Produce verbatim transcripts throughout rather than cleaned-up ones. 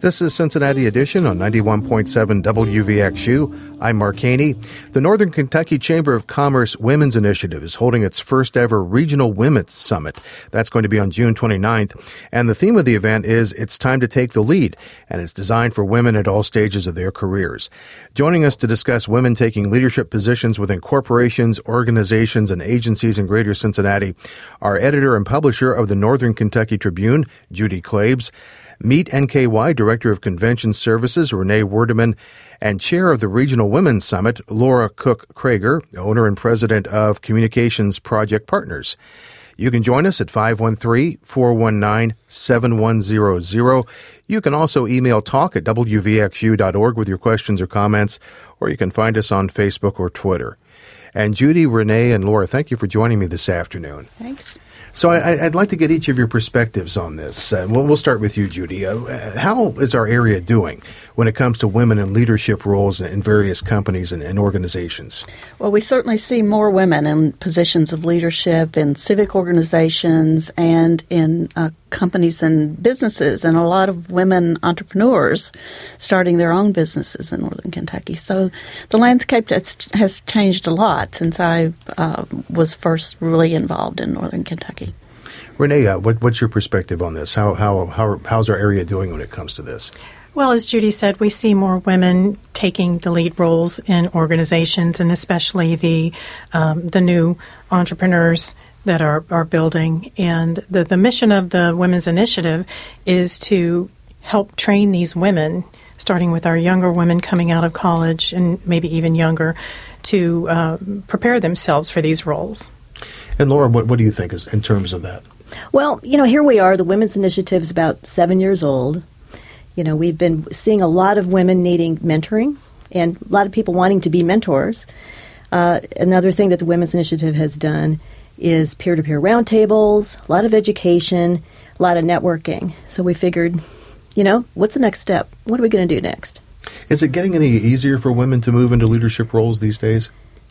This is Cincinnati Edition on ninety-one point seven W V X U. I'm Mark Haney. The Northern Kentucky Chamber of Commerce Women's Initiative is holding its first ever Regional Women's Summit. That's going to be on June twenty-ninth. And the theme of the event is It's Time to Take the Lead, and it's designed for women at all stages of their careers. Joining us to discuss women taking leadership positions within corporations, organizations, and agencies in Greater Cincinnati are editor and publisher of the Northern Kentucky Tribune, Judy Claibs, Meet N K Y Director of Convention Services, Renee Werdeman, and Chair of the Regional Women's Summit, Laura Cook-Krager, owner and president of Communications Project Partners. You can join us at five one three, four one nine, seven one zero zero. You can also email talk at W V X U dot org with your questions or comments, or you can find us on Facebook or Twitter. And Judy, Renee, and Laura, thank you for joining me this afternoon. Thanks. So I, I'd like to get each of your perspectives on this. Uh, we'll, we'll start with you, Judy. Uh, how is our area doing when it comes to women in leadership roles in various companies and, and organizations? Well, we certainly see more women in positions of leadership in civic organizations and in uh, companies and businesses, and a lot of women entrepreneurs starting their own businesses in Northern Kentucky. So the landscape has, has changed a lot since I uh, was first really involved in Northern Kentucky. Renee, uh, what, what's your perspective on this? How, how, how, how's our area doing when it comes to this? Well, as Judy said, we see more women taking the lead roles in organizations, and especially the um, the new entrepreneurs that are, are building. And the, the mission of the Women's Initiative is to help train these women, starting with our younger women coming out of college and maybe even younger, to uh, prepare themselves for these roles. And Laura, what, what do you think is, in terms of that? Well, you know, here we are. The Women's Initiative is about seven years old. You know, we've been seeing a lot of women needing mentoring and a lot of people wanting to be mentors. Uh, another thing that the Women's Initiative has done is peer-to-peer roundtables, a lot of education, a lot of networking. So we figured, you know, what's the next step? What are we going to do next? Is it getting any easier for women to move into leadership roles these days?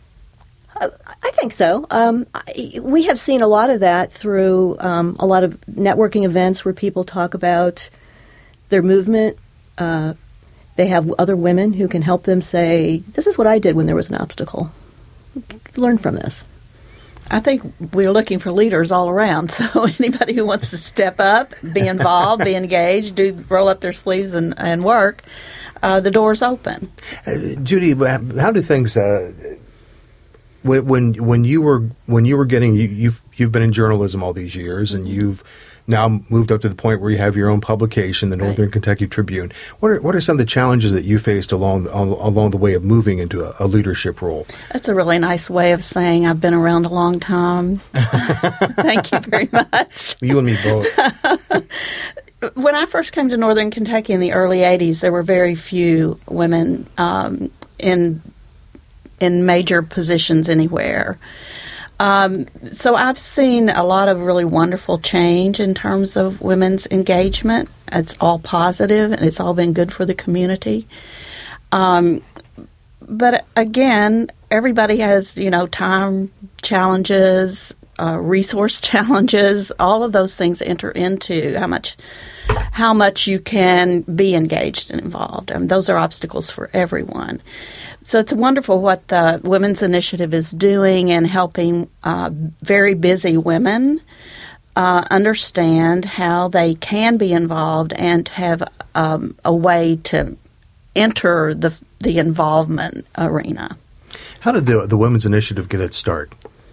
Uh, I think so. Um, I, we have seen a lot of that through um, a lot of networking events where people talk about their movement. Uh, they have other women who can help them say, this is what I did when there was an obstacle. Learn from this. I think we're looking for leaders all around. So anybody who wants to step up, be involved, be engaged, do roll up their sleeves and, and work, uh, the door's open. Uh, Judy, how do things... Uh, when, when when you were when you were getting... You, you've, you've been in journalism all these years, and you've now moved up to the point where you have your own publication, the Northern right. Kentucky Tribune. What are what are some of the challenges that you faced along the, along the way of moving into a, a leadership role? That's a really nice way of saying I've been around a long time. Thank you very much. You and me both. When I first came to Northern Kentucky in the early eighties, there were very few women um, in in major positions anywhere. Um, so I've seen a lot of really wonderful change in terms of women's engagement. It's all positive, and it's all been good for the community. Um, but again, everybody has, you know, time challenges, uh, resource challenges. All of those things enter into how much how much you can be engaged and involved. And those are obstacles for everyone. So it's wonderful what the Women's Initiative is doing and helping uh, very busy women uh, understand how they can be involved and have um, a way to enter the the involvement arena. How did the, the Women's Initiative get its start?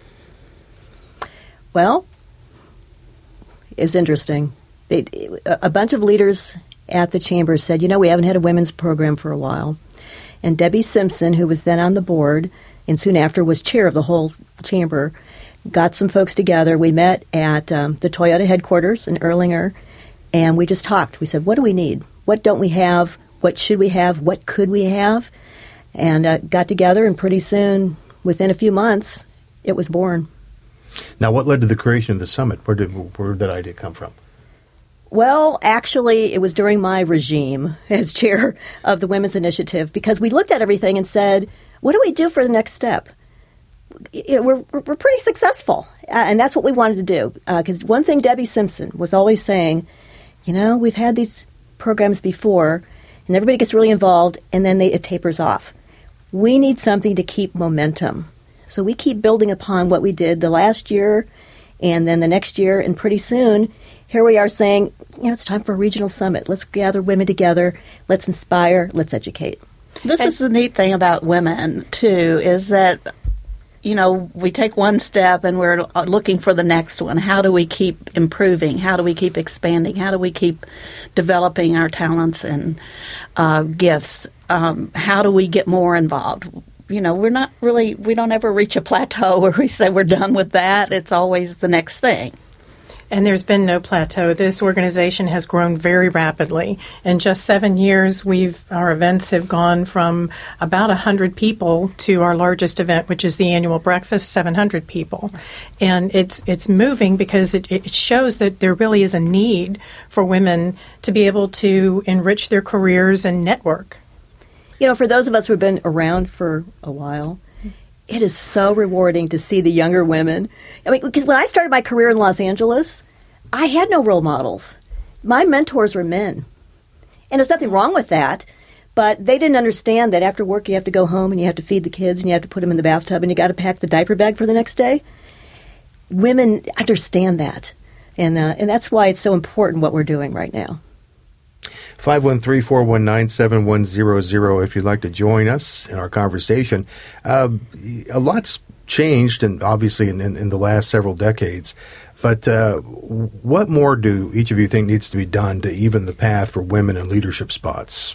Well, it's interesting. They, a bunch of leaders at the chamber said, you know, we haven't had a women's program for a while. And Debbie Simpson, who was then on the board and soon after was chair of the whole chamber, got some folks together. We met at um, the Toyota headquarters in Erlanger, and we just talked. We said, what do we need? What don't we have? What should we have? What could we have? And uh, got together, and pretty soon, within a few months, it was born. Now, what led to the creation of the summit? Where did where did that idea come from? Well, actually, it was during my regime as chair of the Women's Initiative, because we looked at everything and said, what do we do for the next step? You know, we're, we're pretty successful, uh, and that's what we wanted to do. Because uh, one thing Debbie Simpson was always saying, you know, we've had these programs before, and everybody gets really involved, and then they, it tapers off. We need something to keep momentum. So we keep building upon what we did the last year and then the next year, and pretty soon, here we are saying, you know, it's time for a regional summit. Let's gather women together. Let's inspire. Let's educate. This and, is the neat thing about women, too, is that, you know, we take one step and we're looking for the next one. How do we keep improving? How do we keep expanding? How do we keep developing our talents and uh, gifts? Um, how do we get more involved? You know, we're not really, we don't ever reach a plateau where we say we're done with that. It's always the next thing. And there's been no plateau. This organization has grown very rapidly. In just seven years, we've our events have gone from about one hundred people to our largest event, which is the annual breakfast, seven hundred people. And it's it's moving because it, it shows that there really is a need for women to be able to enrich their careers and network. You know, for those of us who have been around for a while, it is so rewarding to see the younger women. I mean, because when I started my career in Los Angeles, I had no role models. My mentors were men. And there's nothing wrong with that, but they didn't understand that after work you have to go home and you have to feed the kids and you have to put them in the bathtub and you got to pack the diaper bag for the next day. Women understand that, and uh, and that's why it's so important what we're doing right now. five one three, four one nine, seven one zero zero if you'd like to join us in our conversation. Uh, a lot's changed, and obviously in, in, in the last several decades. But uh, what more do each of you think needs to be done to even the path for women in leadership spots?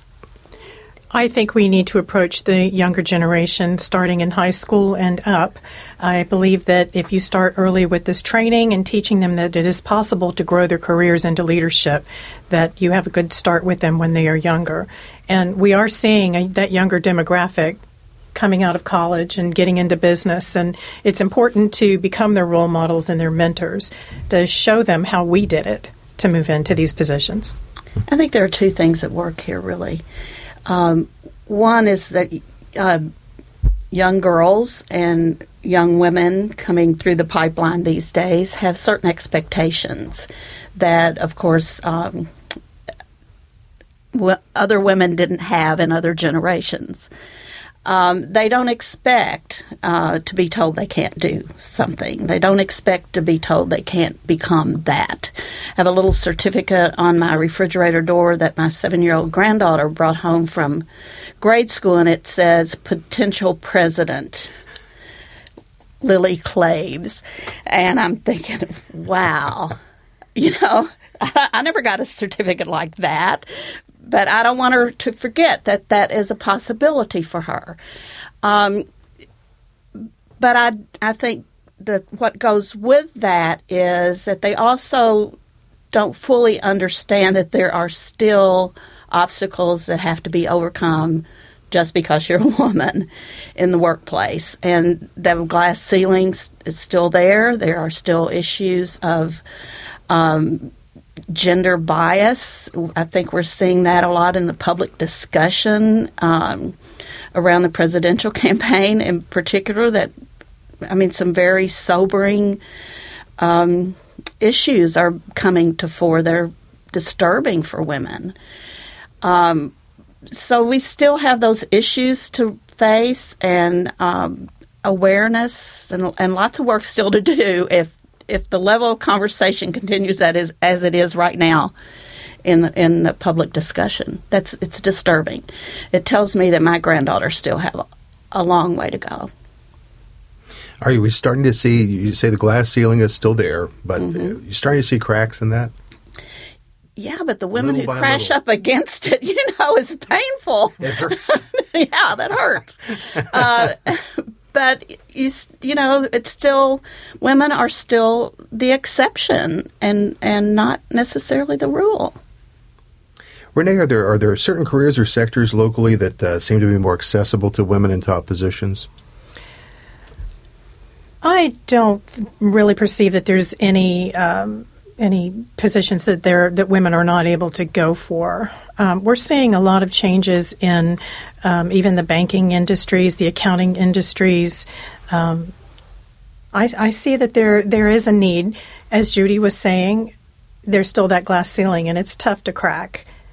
I think we need to approach the younger generation starting in high school and up. I believe that if you start early with this training and teaching them that it is possible to grow their careers into leadership, that you have a good start with them when they are younger. And we are seeing a, that younger demographic coming out of college and getting into business. And it's important to become their role models and their mentors, to show them how we did it to move into these positions. I think there are two things at work here, really. Um, one is that uh, young girls and young women coming through the pipeline these days have certain expectations that, of course, um, w- other women didn't have in other generations. Um, they don't expect uh, to be told they can't do something. They don't expect to be told they can't become that. I have a little certificate on my refrigerator door that my seven-year-old granddaughter brought home from grade school, and it says, Potential President Lily Claves. And I'm thinking, wow, you know, I, I never got a certificate like that. But I don't want her to forget that that is a possibility for her. Um, but I, I think that what goes with that is that they also don't fully understand that there are still obstacles that have to be overcome just because you're a woman in the workplace. And the glass ceiling is still there. There are still issues of um gender bias. I think we're seeing that a lot in the public discussion um, around the presidential campaign in particular. That, I mean, some very sobering um, issues are coming to fore. They're disturbing for women. Um, so we still have those issues to face, and um, awareness, and, and lots of work still to do if if the level of conversation continues that is as it is right now in the, in the public discussion. That's it's disturbing. It tells me that my granddaughters still have a, a long way to go. Are you starting to see, you say the glass ceiling is still there, but mm-hmm. you're starting to see cracks in that? Yeah, but the women who crash little. up against it, you know, is painful. It hurts. Yeah, that hurts. uh, But, you you know, it's still, women are still the exception and, and not necessarily the rule. Renee, are there are there certain careers or sectors locally that uh, seem to be more accessible to women in top positions? I don't really perceive that there's any um, any positions that there that women are not able to go for. Um, we're seeing a lot of changes in um, even the banking industries, the accounting industries. Um, I, I see that there there is a need. As Judy was saying, there's still that glass ceiling, and it's tough to crack.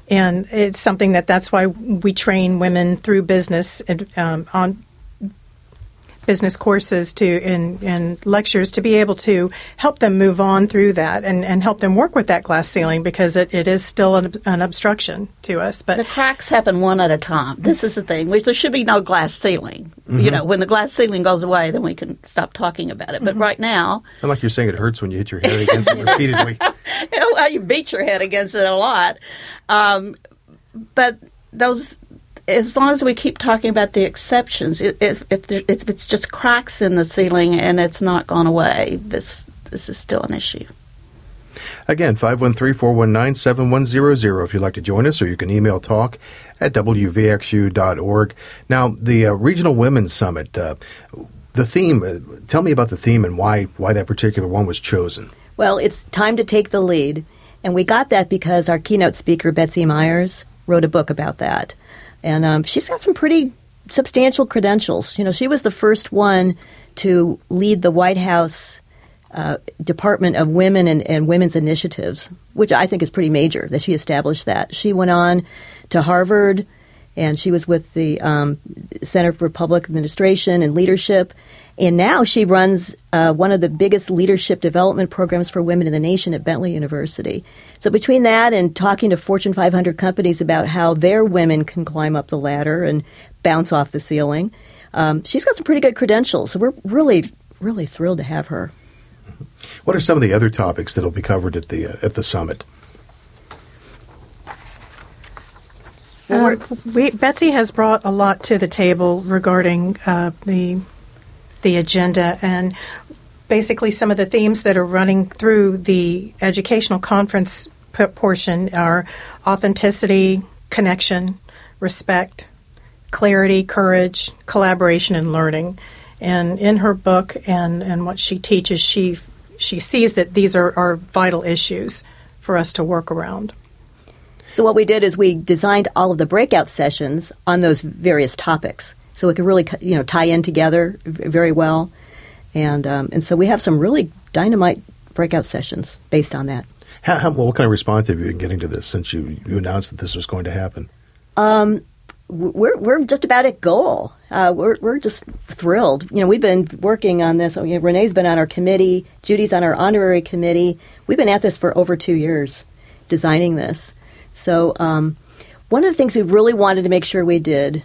And it's something that that's why we train women through business um, on business courses to in, in lectures to be able to help them move on through that and, and help them work with that glass ceiling, because it, it is still an, an obstruction to us. But the cracks happen one at a time. This is the thing. We, there should be no glass ceiling. Mm-hmm. You know, when the glass ceiling goes away, then we can stop talking about it. But mm-hmm. right now... And like you're saying, it hurts when you hit your head against it repeatedly. You know, well, you beat your head against it a lot. Um, but those... As long as we keep talking about the exceptions, if, if, there, if it's just cracks in the ceiling and it's not gone away, this this is still an issue. Again, five one three, four one nine, seven one zero zero if you'd like to join us, or you can email talk at w v x u dot org. Now, the uh, Regional Women's Summit, uh, the theme, uh, tell me about the theme and why why that particular one was chosen. Well, it's time to take the lead, and we got that because our keynote speaker, Betsy Myers, wrote a book about that. And um, she's got some pretty substantial credentials. You know, she was the first one to lead the White House uh, Department of Women and, and Women's Initiatives, which I think is pretty major that she established that. She went on to Harvard, and she was with the um, Center for Public Administration and Leadership. And now she runs uh, one of the biggest leadership development programs for women in the nation at Bentley University. So between that and talking to Fortune five hundred companies about how their women can climb up the ladder and bounce off the ceiling, um, she's got some pretty good credentials. So we're really, really thrilled to have her. What are some of the other topics that will be covered at the uh, at the summit? Uh, we, Betsy has brought a lot to the table regarding uh, the the agenda, and basically some of the themes that are running through the educational conference p- portion are authenticity, connection, respect, clarity, courage, collaboration, and learning. And in her book and, and what she teaches, she she sees that these are, are vital issues for us to work around. So what we did is we designed all of the breakout sessions on those various topics, so it could really, you know, tie in together very well. And um, and so we have some really dynamite breakout sessions based on that. How, how, well, what kind of response have you been getting to this since you, you announced that this was going to happen? Um, we're we're just about at goal. Uh, we're we're just thrilled. You know, we've been working on this. You know, Renee's been on our committee. Judy's on our honorary committee. We've been at this for over two years, designing this. So um, one of the things we really wanted to make sure we did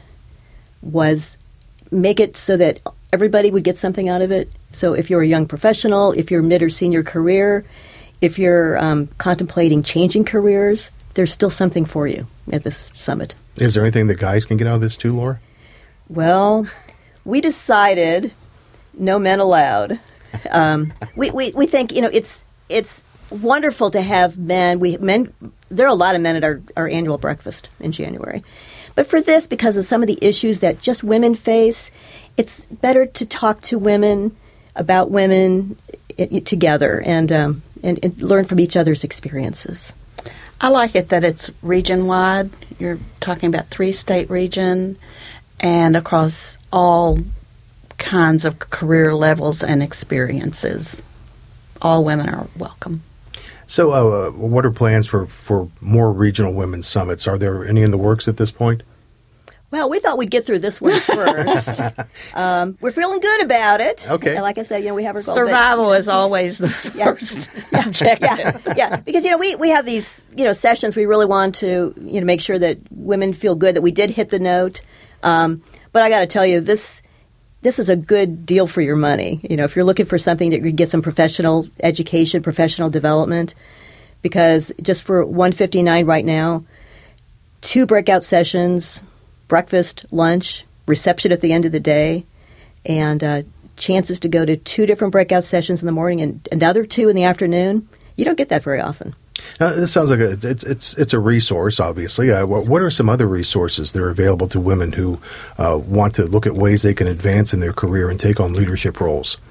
was make it so that everybody would get something out of it. So if you're a young professional, if you're mid or senior career, if you're um, contemplating changing careers, there's still something for you at this summit. Is there anything that guys can get out of this too, Laura? Well, we decided no men allowed. Um, we, we we think, you know, it's it's wonderful to have men. We men. There are a lot of men at our, our annual breakfast in January. But for this, because of some of the issues that just women face, it's better to talk to women about women it, it, together and, um, and and learn from each other's experiences. I like it that it's region-wide. You're talking about three-state region and across all kinds of career levels and experiences. All women are welcome. So uh, what are plans for, for more regional women's summits? Are there any in the works at this point? Well, we thought we'd get through this one first. um, we're feeling good about it. Okay. And like I said, you know, we have our goal. Survival but, you know, is always the first yeah, objective. Yeah, yeah, because, you know, we, we have these, you know, sessions. We really want to, you know, make sure that women feel good, that we did hit the note. Um, but I got to tell you, this this is a good deal for your money. You know, if you're looking for something that you get some professional education, professional development, because just for one hundred fifty-nine dollars right now, two breakout sessions, breakfast, lunch, reception at the end of the day, and uh, chances to go to two different breakout sessions in the morning and another two in the afternoon. You don't get that very often. Now, this sounds like a, it's it's it's a resource, obviously. Uh, what, what are some other resources that are available to women who uh, want to look at ways they can advance in their career and take on leadership roles?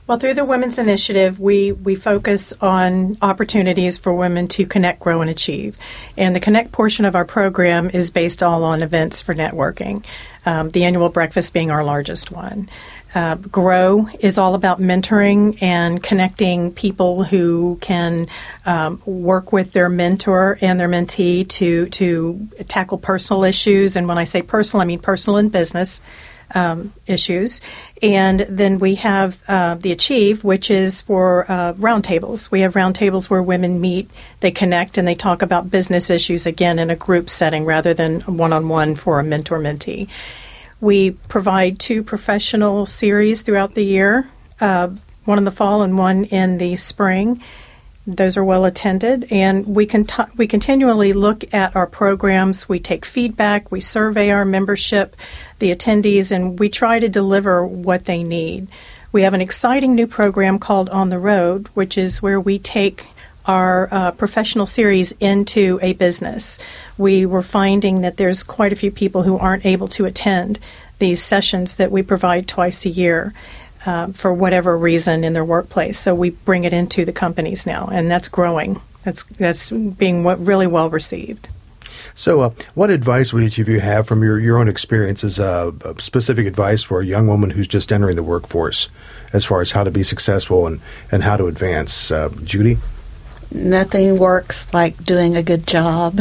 Well, through the Women's Initiative, we, we focus on opportunities for women to connect, grow, and achieve. And the Connect portion of our program is based all on events for networking, um, the annual breakfast being our largest one. Uh, Grow is all about mentoring and connecting people who can um, work with their mentor and their mentee to, to tackle personal issues. And when I say personal, I mean personal and business Um, issues. And then we have uh, the Achieve, which is for uh, roundtables. We have roundtables where women meet, they connect, and they talk about business issues, again, in a group setting rather than one-on-one for a mentor-mentee. We provide two professional series throughout the year, uh, one in the fall and one in the spring. Those are well attended, and we can con- we continually look at our programs. We take feedback, we survey our membership, the attendees, and we try to deliver what they need. We have an exciting new program called On the Road, which is where we take our uh, professional series into a business. We were finding that there's quite a few people who aren't able to attend these sessions that we provide twice a year. Uh, for whatever reason in their workplace. So we bring it into the companies now, and that's growing. That's that's being w- really well received. So uh, what advice would each of you have from your, your own experiences, uh, specific advice for a young woman who's just entering the workforce as far as how to be successful and, and how to advance? Uh, Judy? Nothing works like doing a good job.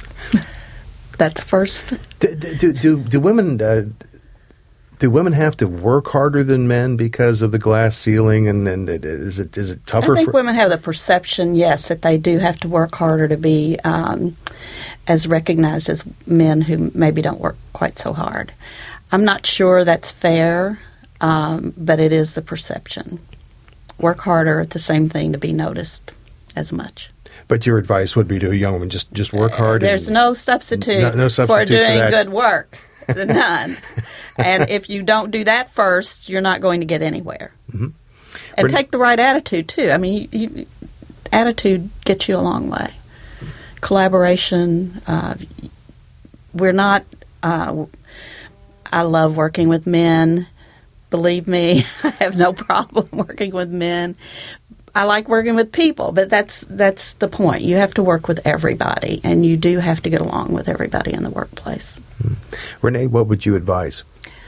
That's first. Do, do, do, do women... Uh, Do women have to work harder than men because of the glass ceiling, and, and is it is it tougher? I think for women have the perception, yes, that they do have to work harder to be um, as recognized as men who maybe don't work quite so hard. I'm not sure that's fair, um, but it is the perception. Work harder, the same thing to be noticed as much. But your advice would be to a young woman, just just work hard. There's and, no substitute, no, no substitute for doing for that. good work. None. And if you don't do that first, you're not going to get anywhere. Mm-hmm. And Ren- take the right attitude, too. I mean, you, you, attitude gets you a long way. Collaboration. Uh, we're not... Uh, I love working with men. Believe me, I have no problem working with men. I like working with people, but that's that's the point. You have to work with everybody, and you do have to get along with everybody in the workplace. Mm. Renee, what would you advise?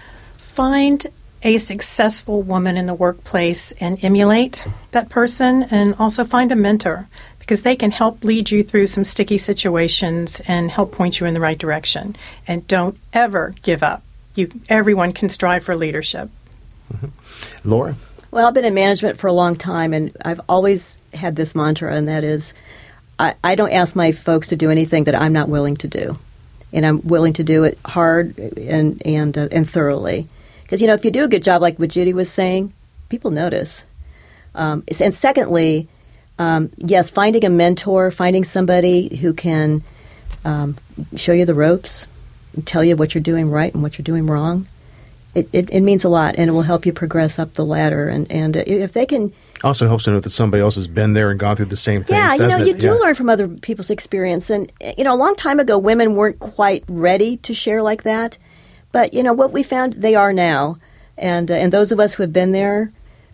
Find a successful woman in the workplace and emulate that person, and also find a mentor, because they can help lead you through some sticky situations and help point you in the right direction. And don't ever give up. You, everyone can strive for leadership. Mm-hmm. Laura? Well, I've been in management for a long time, and I've always had this mantra, and that is I, I don't ask my folks to do anything that I'm not willing to do. And I'm willing to do it hard and and, uh, and thoroughly. Because, you know, if you do a good job, like what Judy was saying, people notice. Um, and secondly, um, yes, finding a mentor, finding somebody who can um, show you the ropes, and tell you what you're doing right and what you're doing wrong. It, it, it means a lot, and it will help you progress up the ladder. And, and if they can... Also helps to know that somebody else has been there and gone through the same things. Yeah, you know, it? you do yeah. learn from other people's experience. And, you know, a long time ago, women weren't quite ready to share like that. But, you know, what we found, they are now. And, uh, and those of us who have been there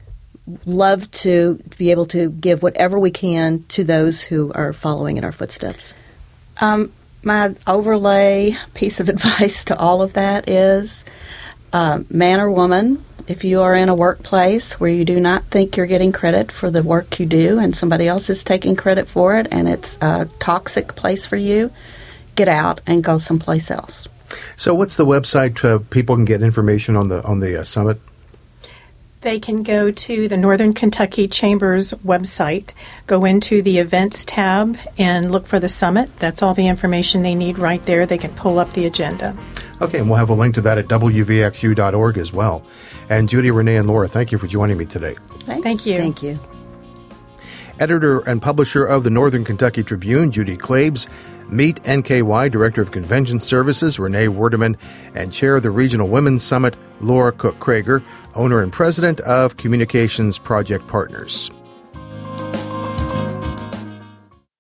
love to be able to give whatever we can to those who are following in our footsteps. Um, my overlay piece of advice to all of that is... Uh, man or woman, if you are in a workplace where you do not think you're getting credit for the work you do and somebody else is taking credit for it and it's a toxic place for you, get out and go someplace else. So what's the website uh, people can get information on the on the uh, summit? They can go to the Northern Kentucky Chamber's website, go into the events tab, and look for the summit. That's all the information they need right there. They can pull up the agenda. Okay, and we'll have a link to that at w v x u dot org as well. And Judy, Renee, and Laura, thank you for joining me today. Thanks. Thank you. Thank you. Editor and publisher of the Northern Kentucky Tribune, Judy Klebs. Meet N K Y Director of Convention Services, Renee Werdeman, and Chair of the Regional Women's Summit, Laura Cook-Krager, owner and president of Communications Project Partners.